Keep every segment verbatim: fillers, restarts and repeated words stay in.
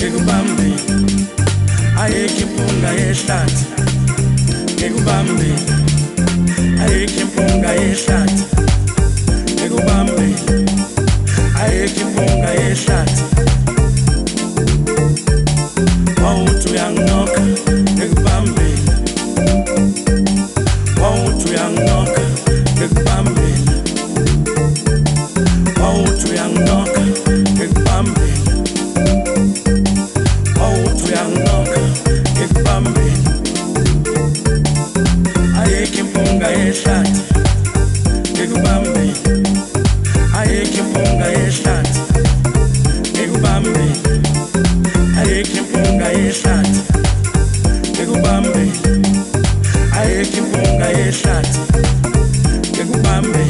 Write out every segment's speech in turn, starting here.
ngikubambe ayikho impunga yehlathi ngikubambe ayikho impunga yehlathi ngikubambe ayikho impunga yehlathi wawuthi uyanginoka ngikubambe wawuthi uyanginoka ngikubambe wawuthi uyanginoka ngikubambe wawuthi uyanginoka ngikubambe ayikho impunga yehlathi ngikubambe ayikho impunga yehlathi ngikubambe ayikho impunga yehlathi ngikubambe ayikho impunga yehlathi ngikubambe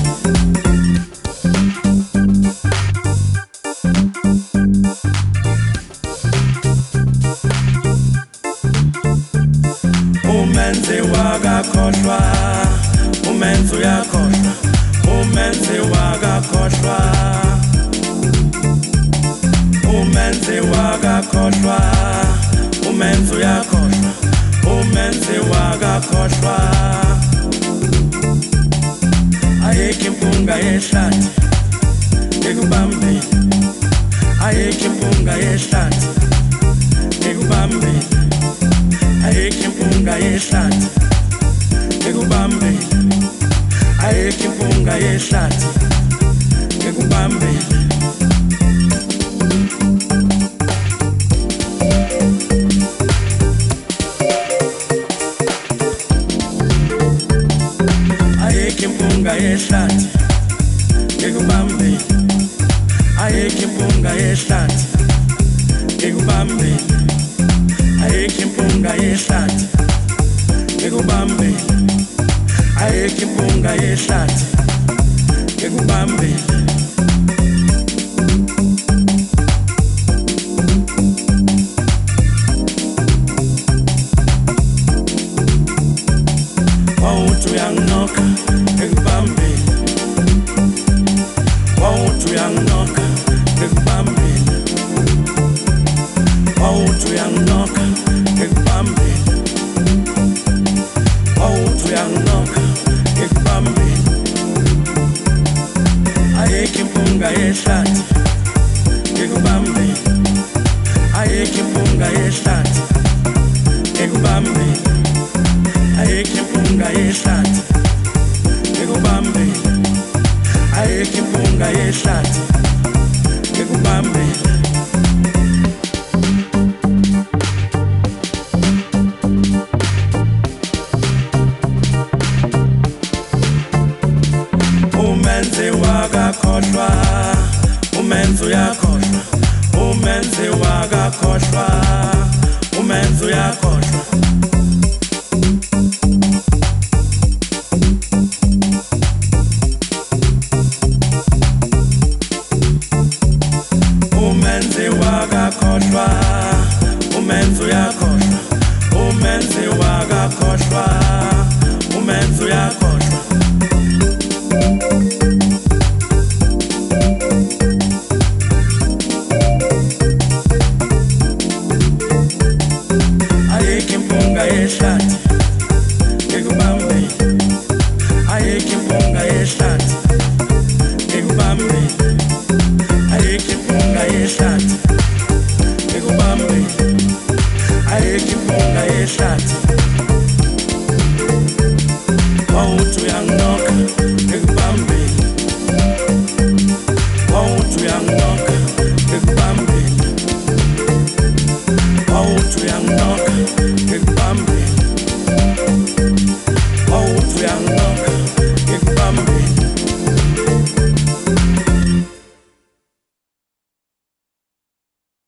umenzi wakakhohlwa umenzi uyakhohlwa umenzi wakakhohlwa umenzi wakakhohlwa umenzi uyakhohlwa umenzi wakakhohlwa ayikho impunga yehlathi ngikubambe ayikho impunga yehlathi ngikubambe ayikho impunga yehlathi ngikubambe ayikho impunga yehlathi ngikubambe ayikho impunga yehlathi ngikubambe ayikho impunga yehlathi ngikubambe ayikho impunga yehlathi ngikubambe ayikho impunga yehlathi ngikubambe wawuthi uyanginoka ngikubambe wawuthi uyanginoka ngikubambe wawuthi uyanginoka ngikubambe wawuthi uyanginoka ngikubambe ayikho impunga yehlathi ngikubambe ayikho impunga yehlathi ngikubambe ayikho impunga yehlathi ngikubambe ayikho impunga yehlathi ngikubambe umenzi wakakhohlwa umenzi uyakhohlwa umenzi wakakhohlwa umenzi uyakhohlwa umenzi wakakhohlwa umenzi uyakhohlwa umenzi wakakhohlwa umenzi uyakhohlwa ayikho impunga yehlathi ngikubambe ayikho impunga yehlathi ngikubambe ayikho impunga yehlathi ngikubambe ayikho impunga yehlathi wawuthi uyanginoka